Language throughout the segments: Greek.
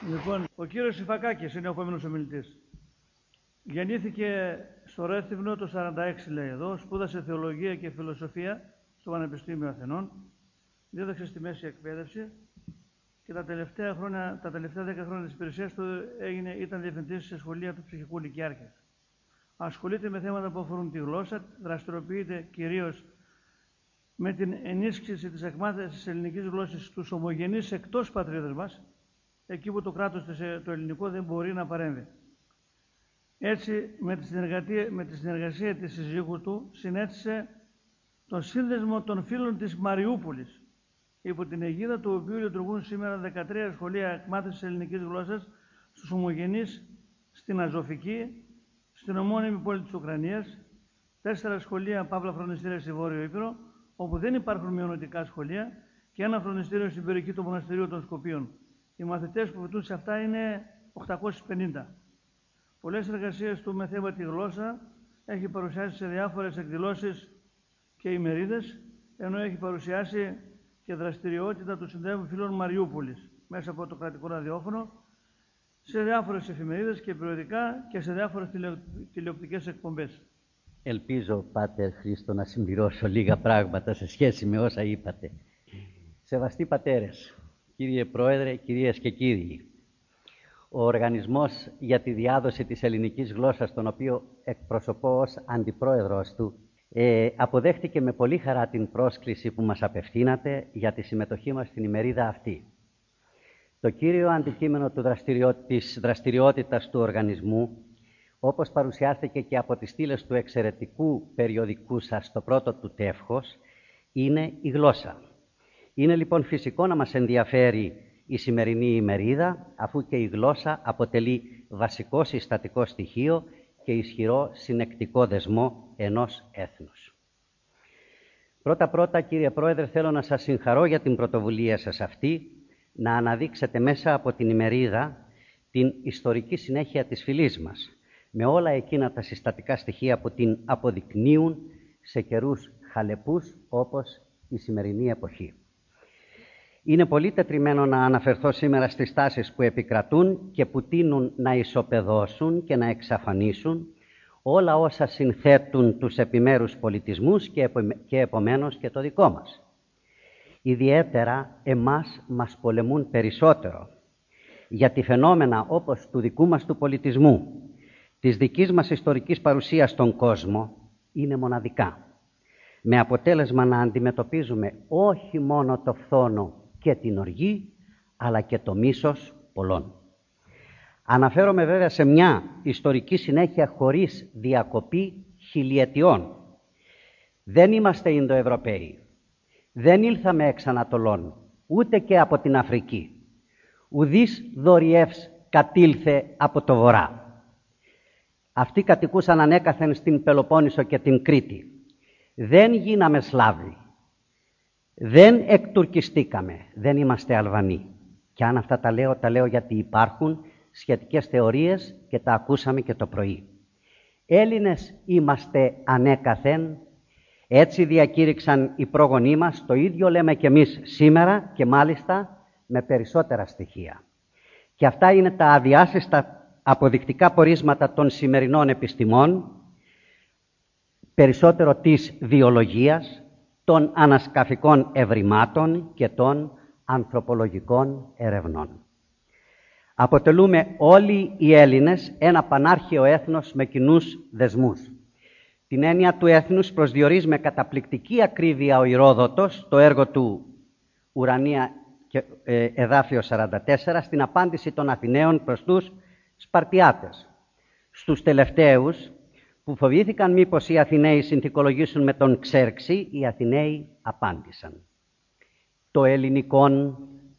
Λοιπόν, ο κύριος Ιφακάκης είναι ο επόμενος ομιλητής. Γεννήθηκε στο Ρέθυμνο το 1946, λέει εδώ, σπούδασε θεολογία και φιλοσοφία στο Πανεπιστήμιο Αθηνών, δίδαξε στη μέση εκπαίδευση και τα τελευταία 10 χρόνια της υπηρεσίας του ήταν διευθυντής σε σχολεία του ψυχικού Λυκειάρχη. Ασχολείται με θέματα που αφορούν τη γλώσσα, δραστηριοποιείται κυρίως με την ενίσχυση της εκμάθησης της ελληνικής γλώσσας στους ομογενείς εκτός πατρίδας μας, εκεί που το κράτος το ελληνικό δεν μπορεί να παρέμβει. Έτσι, με τη συνεργασία της συζύγου του, συνέτησε τον Σύνδεσμο των Φίλων της Μαριούπολης, υπό την αιγίδα του οποίου λειτουργούν σήμερα 13 σχολεία εκμάθησης ελληνικής γλώσσας στους ομογενείς στην Αζωφική, στην ομώνυμη πόλη της Ουκρανίας, 4 σχολεία παύλα φρονιστήρια στη Βόρειο Ήπειρο, όπου δεν υπάρχουν μειονοτικά σχολεία, και ένα φρονιστήριο στην περιοχή του Μοναστηρίου των Σκοπίων. Οι μαθητές που φοιτούν σε αυτά είναι 850. Πολλές εργασίες του με θέμα τη γλώσσα έχει παρουσιάσει σε διάφορες εκδηλώσεις και ημερίδες, ενώ έχει παρουσιάσει και δραστηριότητα του Συνδέσμου Φίλων Μαριούπολης μέσα από το κρατικό ραδιόφωνο, σε διάφορες εφημερίδες και περιοδικά και σε διάφορες τηλεοπτικές εκπομπές. Ελπίζω, Πάτερ Χρήστο, να συμπληρώσω λίγα πράγματα σε σχέση με όσα είπατε. Σεβαστοί πατέρες, κύριε Πρόεδρε, κυρίες και κύριοι, ο Οργανισμός για τη Διάδοση της Ελληνικής Γλώσσας, τον οποίο εκπροσωπώ ως αντιπρόεδρος του, αποδέχτηκε με πολύ χαρά την πρόσκληση που μας απευθύνατε για τη συμμετοχή μας στην ημερίδα αυτή. Το κύριο αντικείμενο της δραστηριότητας του οργανισμού, όπως παρουσιάστηκε και από τις στήλες του εξαιρετικού περιοδικού σας, το πρώτο του τεύχος, είναι η γλώσσα. Είναι λοιπόν φυσικό να μας ενδιαφέρει η σημερινή ημερίδα, αφού και η γλώσσα αποτελεί βασικό συστατικό στοιχείο και ισχυρό συνεκτικό δεσμό ενός έθνους. Πρώτα-πρώτα, κύριε Πρόεδρε, θέλω να σας συγχαρώ για την πρωτοβουλία σας αυτή, να αναδείξετε μέσα από την ημερίδα την ιστορική συνέχεια της φυλής μας, με όλα εκείνα τα συστατικά στοιχεία που την αποδεικνύουν σε καιρούς χαλεπούς όπως η σημερινή εποχή. Είναι πολύ τετριμένο να αναφερθώ σήμερα στις τάσεις που επικρατούν και που τείνουν να ισοπεδώσουν και να εξαφανίσουν όλα όσα συνθέτουν τους επιμέρους πολιτισμούς και επομένως και το δικό μας. Ιδιαίτερα εμάς μας πολεμούν περισσότερο, γιατί φαινόμενα όπως του δικού μας του πολιτισμού, της δικής μας ιστορικής παρουσίας στον κόσμο, είναι μοναδικά, με αποτέλεσμα να αντιμετωπίζουμε όχι μόνο το φθόνο και την οργή, αλλά και το μίσος πολλών. Αναφέρομαι βέβαια σε μια ιστορική συνέχεια χωρίς διακοπή χιλιετιών. Δεν είμαστε Ινδοευρωπαίοι. Δεν ήλθαμε εξ Ανατολών, ούτε και από την Αφρική. Ουδής δωριεύς κατήλθε από το Βορρά. Αυτοί κατοικούσαν ανέκαθεν στην Πελοπόννησο και την Κρήτη. Δεν γίναμε Σλάβοι. Δεν εκτουρκιστήκαμε. Δεν είμαστε Αλβανοί. Και αν αυτά τα λέω γιατί υπάρχουν σχετικές θεωρίες και τα ακούσαμε και το πρωί. Έλληνες είμαστε ανέκαθεν. Έτσι διακήρυξαν οι πρόγονοί μας. Το ίδιο λέμε και εμείς σήμερα και μάλιστα με περισσότερα στοιχεία. Και αυτά είναι τα αδιάσυστα αποδεικτικά πορίσματα των σημερινών επιστημών, περισσότερο της βιολογίας, των ανασκαφικών ευρημάτων και των ανθρωπολογικών ερευνών. Αποτελούμε όλοι οι Έλληνες ένα πανάρχαιο έθνος με κοινούς δεσμούς. Την έννοια του έθνους προσδιορίζει με καταπληκτική ακρίβεια ο Ηρόδοτος, το έργο του Ουρανία και εδάφιο 44, στην απάντηση των Αθηναίων προς τους Σπαρτιάτες. Στους τελευταίους, που φοβήθηκαν μήπως οι Αθηναίοι συνθηκολογήσουν με τον Ξέρξη, οι Αθηναίοι απάντησαν: «Το ελληνικόν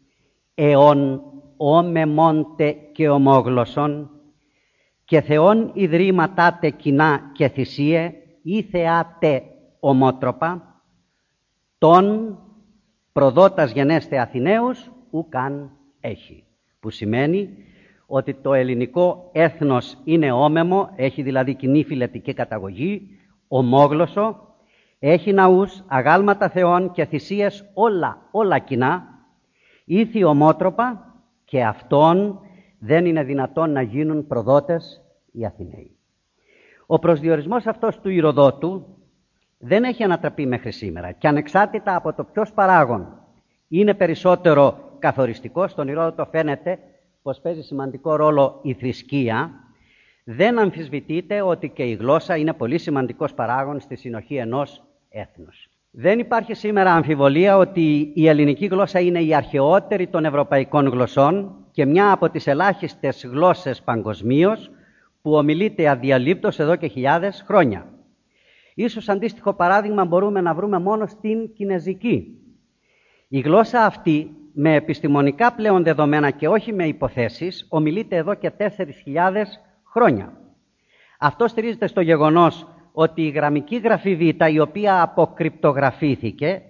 αιών ομεμόντε και ομόγλωσσον και θεών ιδρύματάτε κοινά και θυσίε ή θεάτε ομότροπα, τον προδότας γενέστε Αθηναίους ουκαν έχει». Που σημαίνει ότι το ελληνικό έθνος είναι όμεμο, έχει δηλαδή κοινή φυλετική καταγωγή, ομόγλωσσο, έχει ναούς, αγάλματα θεών και θυσίες όλα κοινά, ήθη ομότροπα, και αυτόν Δεν είναι δυνατόν να γίνουν προδότες οι Αθηναίοι. Ο προσδιορισμός αυτός του Ηροδότου δεν έχει ανατραπεί μέχρι σήμερα και ανεξάρτητα από το ποιος παράγων είναι περισσότερο καθοριστικό, στον Ηρόδοτο φαίνεται πως παίζει σημαντικό ρόλο η θρησκεία. Δεν αμφισβητείται ότι και η γλώσσα είναι πολύ σημαντικός παράγων στη συνοχή ενός έθνους. Δεν υπάρχει σήμερα αμφιβολία ότι η ελληνική γλώσσα είναι η αρχαιότερη των ευρωπαϊκών γλωσσών και μια από τις ελάχιστες γλώσσες παγκοσμίως που ομιλείται αδιαλείπτως εδώ και χιλιάδες χρόνια. Ίσως αντίστοιχο παράδειγμα μπορούμε να βρούμε μόνο στην Κινεζική. Η γλώσσα αυτή, με επιστημονικά πλέον δεδομένα και όχι με υποθέσεις, ομιλείται εδώ και 4.000 χρόνια. Αυτό στηρίζεται στο γεγονός ότι η γραμμική γραφή Β, η οποία αποκρυπτογραφήθηκε,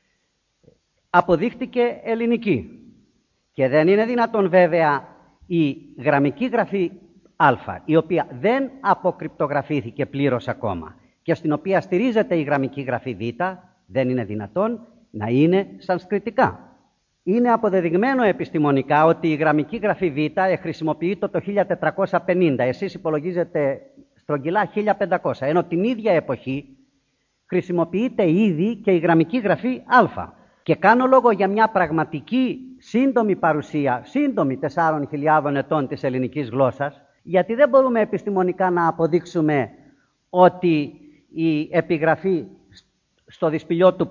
αποδείχτηκε ελληνική. Και δεν είναι δυνατόν βέβαια η γραμμική γραφή Α, η οποία δεν αποκρυπτογραφήθηκε πλήρως ακόμα και στην οποία στηρίζεται η γραμμική γραφή Β, δεν είναι δυνατόν να είναι σανσκριτικά. Είναι αποδεδειγμένο επιστημονικά ότι η γραμμική γραφή Β χρησιμοποιείται το 1450, εσείς υπολογίζετε στρογγυλά 1500, ενώ την ίδια εποχή χρησιμοποιείται ήδη και η γραμμική γραφή Α. Και κάνω λόγο για μια πραγματική σύντομη παρουσία, σύντομη 4.000 ετών της ελληνικής γλώσσας, γιατί δεν μπορούμε επιστημονικά να αποδείξουμε ότι η επιγραφή στο δυσπηλιό του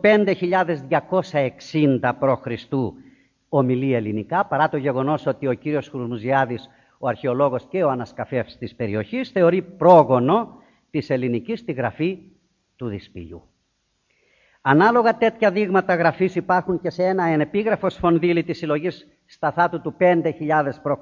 5.260 π.Χ. ομιλεί ελληνικά, παρά το γεγονός ότι ο κύριος Χουρμουζιάδης, ο αρχαιολόγος και ο ανασκαφεύς της περιοχής, θεωρεί πρόγονο της ελληνικής τη γραφή του δυσπηλιού. Ανάλογα τέτοια δείγματα γραφής υπάρχουν και σε ένα ενεπίγραφο σφονδύλι της συλλογής Σταθάτου του 5.000 π.Χ.,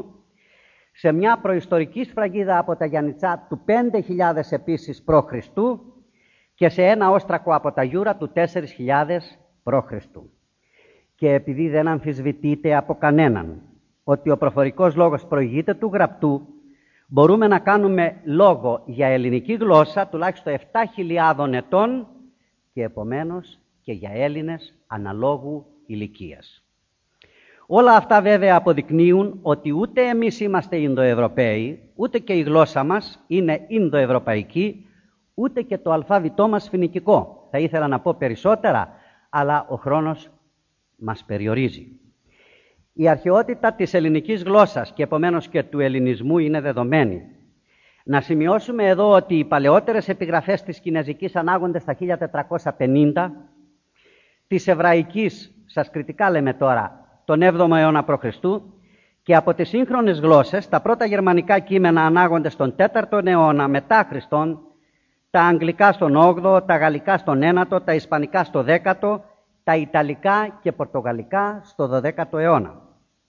σε μια προϊστορική σφραγίδα από τα Γιαννιτσά του 5.000 επίσης π.Χ. και σε ένα όστρακο από τα Γιούρα του 4.000 π.Χ. Και επειδή δεν αμφισβητείται από κανέναν ότι ο προφορικός λόγος προηγείται του γραπτού, μπορούμε να κάνουμε λόγο για ελληνική γλώσσα τουλάχιστον 7.000 ετών και επομένως και για Έλληνες αναλόγου ηλικίας. Όλα αυτά βέβαια αποδεικνύουν ότι ούτε εμείς είμαστε Ινδοευρωπαίοι, ούτε και η γλώσσα μας είναι Ινδοευρωπαϊκή, ούτε και το αλφάβητό μας φοινικικό. Θα ήθελα να πω περισσότερα, αλλά ο χρόνος μας περιορίζει. Η αρχαιότητα της ελληνικής γλώσσας και επομένως και του ελληνισμού είναι δεδομένη. Να σημειώσουμε εδώ ότι οι παλαιότερες επιγραφές της Κινεζικής ανάγονται στα 1450, της Εβραϊκής, σανσκριτικά λέμε τώρα, τον 7ο αιώνα π.Χ. και από τις σύγχρονες γλώσσες τα πρώτα γερμανικά κείμενα ανάγονται στον 4ο αιώνα μετά Χριστόν, τα αγγλικά στον 8ο, τα γαλλικά στον 9ο, τα ισπανικά στο 10ο, τα ιταλικά και πορτογαλικά στο 12ο αιώνα.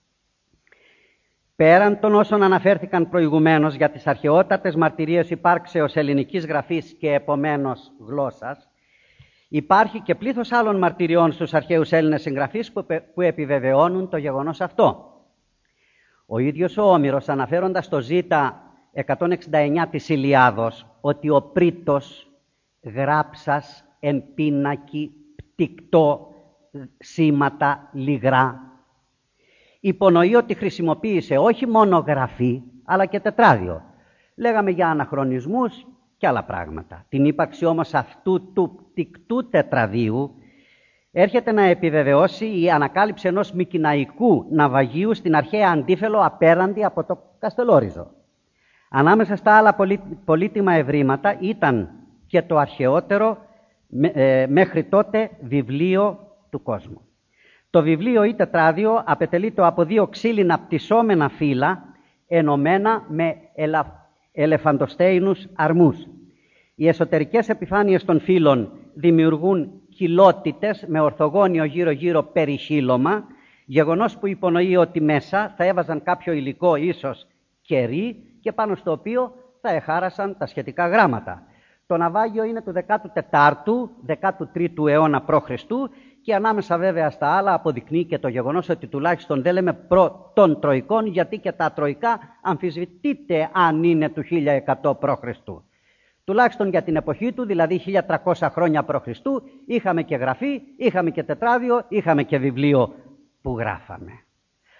Πέραν των όσων αναφέρθηκαν προηγουμένως για τις αρχαιότατες μαρτυρίες υπάρξεως ελληνικής γραφής και επομένως γλώσσας, υπάρχει και πλήθος άλλων μαρτυριών στους αρχαίους Έλληνες συγγραφείς που επιβεβαιώνουν το γεγονός αυτό. Ο ίδιος ο Όμηρος, αναφέροντας το Ζήτα 169 της Ηλιάδος, ότι ο Πρίτος γράψας εν πίνακι πτυκτό σήματα λιγρά, υπονοεί ότι χρησιμοποίησε όχι μόνο γραφή, αλλά και τετράδιο. Λέγαμε για αναχρονισμούς και άλλα πράγματα. Την ύπαρξη όμως αυτού του πτυκτού τετραδίου έρχεται να επιβεβαιώσει η ανακάλυψη ενός μικηναϊκού ναυαγίου στην αρχαία Αντίφελο απέραντη από το Καστελόριζο. Ανάμεσα στα άλλα πολύτιμα ευρήματα ήταν και το αρχαιότερο μέχρι τότε βιβλίο του κόσμου. Το βιβλίο ή τετράδιο απετελείται από 2 ξύλινα πτυσσόμενα φύλλα ενωμένα με ελεφαντοστέινους αρμούς. Οι εσωτερικές επιφάνειες των φύλλων δημιουργούν κοιλότητες με ορθογώνιο γύρω-γύρω περιχύλωμα, γεγονός που υπονοεί ότι μέσα θα έβαζαν κάποιο υλικό, ίσως κερί, και πάνω στο οποίο θα εχάρασαν τα σχετικά γράμματα. Το ναυάγιο είναι του 14ου, 13ου αιώνα π.Χ. και ανάμεσα βέβαια στα άλλα αποδεικνύει και το γεγονός ότι τουλάχιστον δεν λέμε των Τροικών, γιατί και τα Τροϊκά αμφισβητείται αν είναι του 1100 π.Χ. Τουλάχιστον για την εποχή του, δηλαδή 1300 χρόνια π.Χ., είχαμε και γραφή, είχαμε και τετράδιο, είχαμε και βιβλίο που γράφαμε.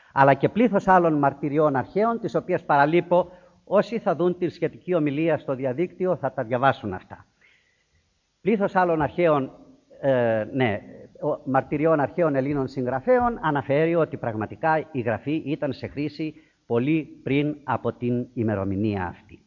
αλλά και πλήθος άλλων μαρτυριών αρχαίων, τις οποίες παραλείπω. Όσοι θα δουν την σχετική ομιλία στο διαδίκτυο θα τα διαβάσουν αυτά. Πλήθος άλλων αρχαίων, μαρτυριών αρχαίων Ελλήνων συγγραφέων αναφέρει ότι πραγματικά η γραφή ήταν σε χρήση πολύ πριν από την ημερομηνία αυτή.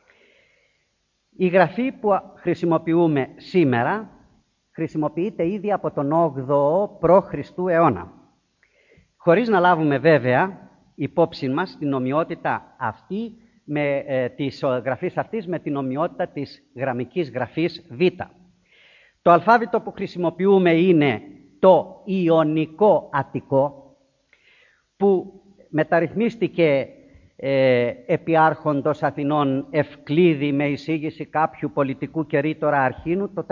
Η γραφή που χρησιμοποιούμε σήμερα χρησιμοποιείται ήδη από τον 8ο π.Χ. αιώνα, χωρίς να λάβουμε βέβαια υπόψη μας την ομοιότητα αυτή της γραφής αυτής με την ομοιότητα της γραμμικής γραφής Β. Το αλφάβητο που χρησιμοποιούμε είναι το Ιωνικό Αττικό, που μεταρρυθμίστηκε επί άρχοντος Αθηνών Ευκλήδη με εισήγηση κάποιου πολιτικού και ρήτορα αρχήνου το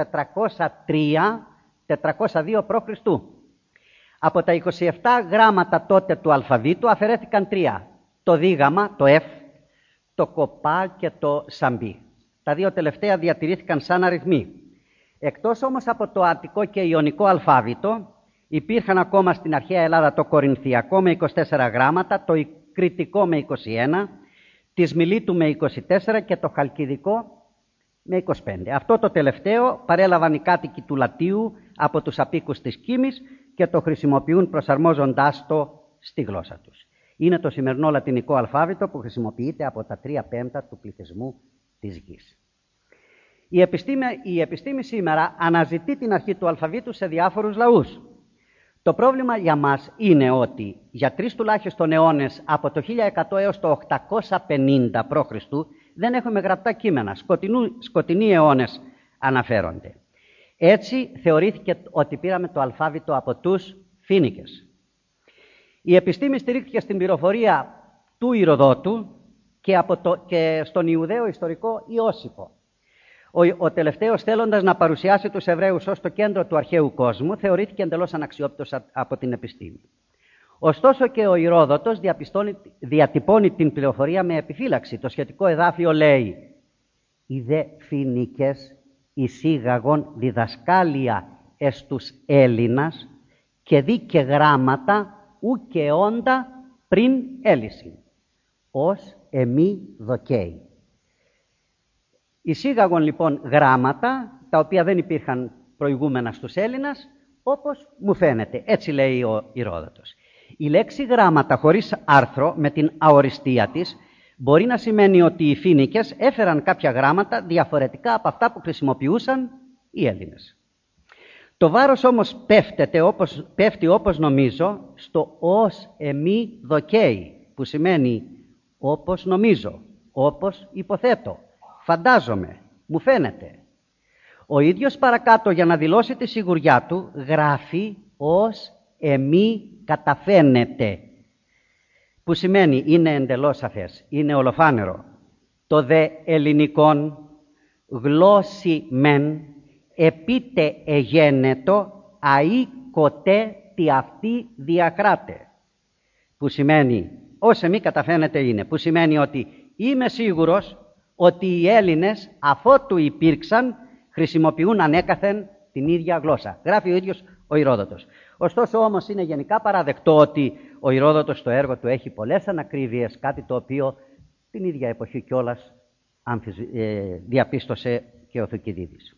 403-402 π.Χ. Από τα 27 γράμματα τότε του αλφαβήτου αφαιρέθηκαν 3. Το δίγαμμα, το F, το κοπά και το σαμπί. Τα δύο τελευταία διατηρήθηκαν σαν αριθμοί. Εκτός όμως από το Αττικό και Ιωνικό αλφάβητο, υπήρχαν ακόμα στην αρχαία Ελλάδα το Κορινθιακό με 24 γράμματα, το Κρητικό με 21, της Μιλήτου με 24 και το Χαλκιδικό με 25. Αυτό το τελευταίο παρέλαβαν οι κάτοικοι του Λατίου από τους απίκους της Κίμης και το χρησιμοποιούν προσαρμόζοντάς το στη γλώσσα τους. Είναι το σημερινό λατινικό αλφάβητο που χρησιμοποιείται από τα 3/5 του πληθυσμού της γης. Η επιστήμη σήμερα αναζητεί την αρχή του αλφαβήτου σε διάφορους λαούς. Το πρόβλημα για μας είναι ότι για 3 τουλάχιστον αιώνες, από το 1100 έως το 850 π.Χ., δεν έχουμε γραπτά κείμενα. Σκοτεινοί αιώνες αναφέρονται. Έτσι θεωρήθηκε ότι πήραμε το αλφάβητο από τους Φοίνικες. Η επιστήμη στηρίχθηκε στην πληροφορία του Ηροδότου και στον Ιουδαίο ιστορικό Ιώσυπο. Ο τελευταίος, θέλοντας να παρουσιάσει τους Εβραίους ως το κέντρο του αρχαίου κόσμου, θεωρήθηκε εντελώς αναξιόπιτος από την επιστήμη. Ωστόσο και ο Ηρόδοτος διατυπώνει την πληροφορία με επιφύλαξη. Το σχετικό εδάφιο λέει «Οι δε Φοίνικες εισήγαγον διδασκάλια εστ τους Έλληνας και δι και γράμματα ου και όντα πριν έλυσιν, ως εμεί δοκέι». Εισήγαγον λοιπόν γράμματα, τα οποία δεν υπήρχαν προηγούμενα στους Έλληνας, όπως μου φαίνεται. Έτσι λέει ο Ηρόδοτος. Η λέξη γράμματα χωρίς άρθρο, με την αοριστία της, μπορεί να σημαίνει ότι οι Φοίνικες έφεραν κάποια γράμματα διαφορετικά από αυτά που χρησιμοποιούσαν οι Έλληνες. Το βάρος όμως πέφτει όπως νομίζω στο «ως εμεί δοκέι», που σημαίνει όπως νομίζω, όπως υποθέτω, φαντάζομαι, μου φαίνεται. Ο ίδιος παρακάτω, για να δηλώσει τη σιγουριά του, γράφει «ως εμεί καταφαίνεται», που σημαίνει είναι εντελώς σαφές, είναι ολοφάνερο. Το δε ελληνικόν γλώσσι μεν επίτε εγένετο αΐ κοτέ τι αυτή διακράτε, που σημαίνει «ως εμεί καταφαίνεται» είναι, που σημαίνει ότι είμαι σίγουρος ότι οι Έλληνες αφότου υπήρξαν χρησιμοποιούν ανέκαθεν την ίδια γλώσσα. Γράφει ο ίδιος ο Ηρόδοτος. Ωστόσο όμως είναι γενικά παραδεκτό ότι ο Ηρόδοτος στο έργο του έχει πολλές ανακρίβειες, κάτι το οποίο την ίδια εποχή κιόλας διαπίστωσε και ο Θουκυδίδης.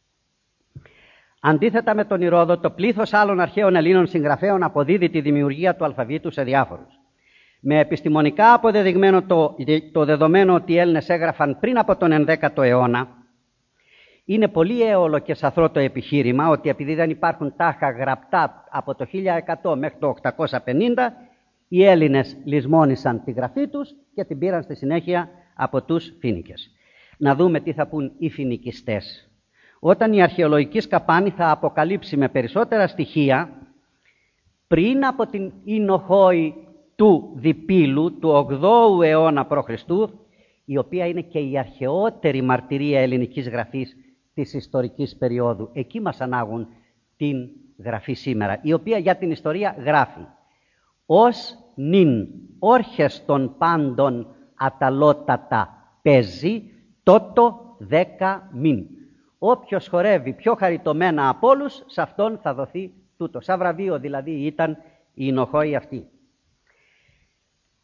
Αντίθετα με τον Ηρόδοτο, πλήθος άλλων αρχαίων Ελλήνων συγγραφέων αποδίδει τη δημιουργία του αλφαβήτου σε διάφορους. Με επιστημονικά αποδεδειγμένο το δεδομένο ότι οι Έλληνες έγραφαν πριν από τον 11ο αιώνα, είναι πολύ έολο και σαθρό το επιχείρημα ότι επειδή δεν υπάρχουν τάχα γραπτά από το 1100 μέχρι το 850, οι Έλληνες λησμόνησαν τη γραφή τους και την πήραν στη συνέχεια από τους Φοίνικες. Να δούμε τι θα πούν οι φοινικιστές. Όταν η αρχαιολογική σκαπάνη θα αποκαλύψει με περισσότερα στοιχεία, πριν από την Ινοχόη του Διπύλου του 8ου αιώνα π.Χ., η οποία είναι και η αρχαιότερη μαρτυρία ελληνικής γραφής της ιστορικής περίοδου. Εκεί μας ανάγουν την γραφή σήμερα, η οποία για την ιστορία γράφει «Ως νυν όρχες των πάντων αταλότατα παίζει, τότο 10 μην». Όποιος χορεύει πιο χαριτωμένα από όλους, σε αυτόν θα δοθεί τούτο. Σαν βραβείο δηλαδή ήταν η Ινοχόη αυτή.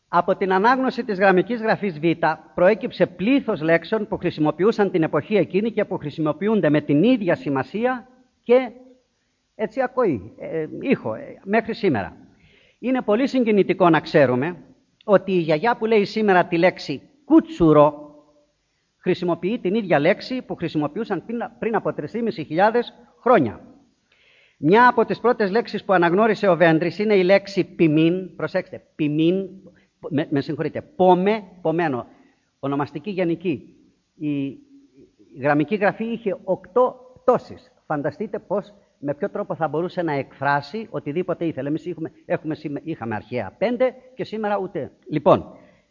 Από την ανάγνωση της γραμμικής γραφής Β προέκυψε πλήθος λέξεων που χρησιμοποιούσαν την εποχή εκείνη και που χρησιμοποιούνται με την ίδια σημασία και έτσι ακοή, ήχο, μέχρι σήμερα. Είναι πολύ συγκινητικό να ξέρουμε ότι η γιαγιά που λέει σήμερα τη λέξη κούτσουρο χρησιμοποιεί την ίδια λέξη που χρησιμοποιούσαν πριν από 3.500 χρόνια. Μια από τις πρώτες λέξεις που αναγνώρισε ο Βέντρης είναι η λέξη ποιμήν. Προσέξτε, ποιμήν, με συγχωρείτε, πομένο, ονομαστική γενική. Η γραμμική γραφή είχε 8 πτώσεις. Φανταστείτε με ποιο τρόπο θα μπορούσε να εκφράσει οτιδήποτε ήθελε. Εμείς είχαμε αρχαία 5 και σήμερα ούτε. Λοιπόν,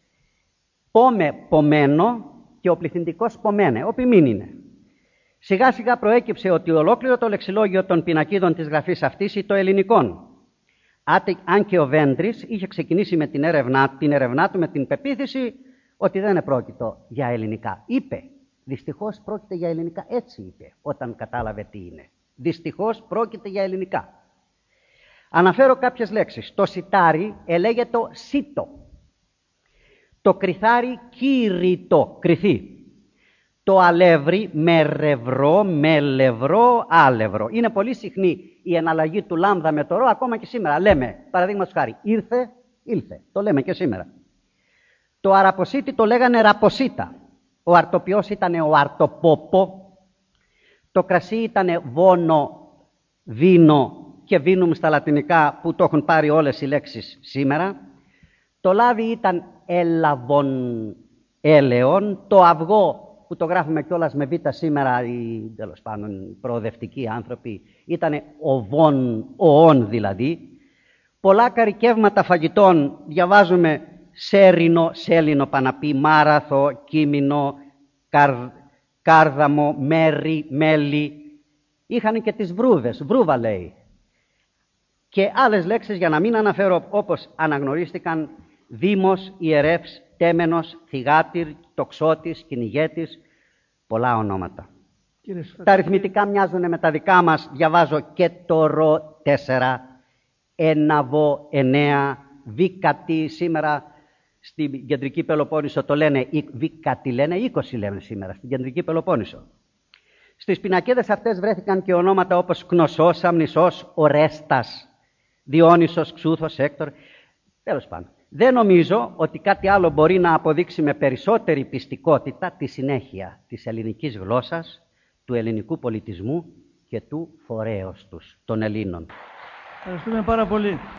πομένο και ο πληθυντικός πομένε, ο ποιμήν είναι. Σιγά σιγά προέκυψε ότι ολόκληρο το λεξιλόγιο των πινακίδων της γραφής αυτής είναι το ελληνικών. Αν και ο Βέντρης είχε ξεκινήσει με την έρευνά του με την πεποίθηση ότι δεν επρόκειτο για ελληνικά. Είπε, δυστυχώς πρόκειται για ελληνικά, έτσι είπε όταν κατάλαβε τι είναι. Δυστυχώς πρόκειται για ελληνικά. Αναφέρω κάποιες λέξεις. Το σιτάρι ελέγεται σίτο. Το κρυθάρι κήρυτο, κρυθί. Το αλεύρι μερευρό, μελευρό, άλευρο. Είναι πολύ συχνή η εναλλαγή του λάμδα με το ρο, ακόμα και σήμερα. Λέμε, παραδείγματος χάρη, ήρθε, ήλθε. Το λέμε και σήμερα. Το αραποσίτη το λέγανε ραποσίτα. Ο αρτοπιός ήταν ο αρτοπόπο. Το κρασί ήταν βόνο, βίνο και βίνουμ στα λατινικά που το έχουν πάρει όλες οι λέξεις σήμερα. Το λάδι ήταν έλαβον, έλεον. Το αυγό που το γράφουμε κιόλας με β σήμερα, οι τέλος πάντων προοδευτικοί άνθρωποι, ήταν οβόν, οόν δηλαδή. Πολλά καρικεύματα φαγητών διαβάζουμε σέρινο, σέλινο παναπή, μάραθο, κείμηνο, κάρδαμο, μέρι, μέλι. Είχαν και τις βρούδες, βρούβα λέει. Και άλλες λέξεις για να μην αναφέρω, όπως αναγνωρίστηκαν δήμος, ιερεύς, τέμενος, θυγάτηρ, τοξότης, κυνηγέτης, πολλά ονόματα. Τα αριθμητικά μοιάζουν με τα δικά μας. Διαβάζω και το ρο 4, έναβο 9, βίκατη. Σήμερα στην Κεντρική Πελοπόννησο το λένε, βίκατη λένε, 20 λέμε σήμερα στην Κεντρική Πελοπόννησο. Στις πινακίδες αυτές βρέθηκαν και ονόματα όπως Κνωσός, Αμνησός, Ορέστας, Διόνυσος, Ξούθος, Έκτορ. Τέλος πάντων. Δεν νομίζω ότι κάτι άλλο μπορεί να αποδείξει με περισσότερη πιστικότητα τη συνέχεια της ελληνικής γλώσσας, του ελληνικού πολιτισμού και του φορέως τους, των Ελλήνων. Ευχαριστούμε πάρα πολύ.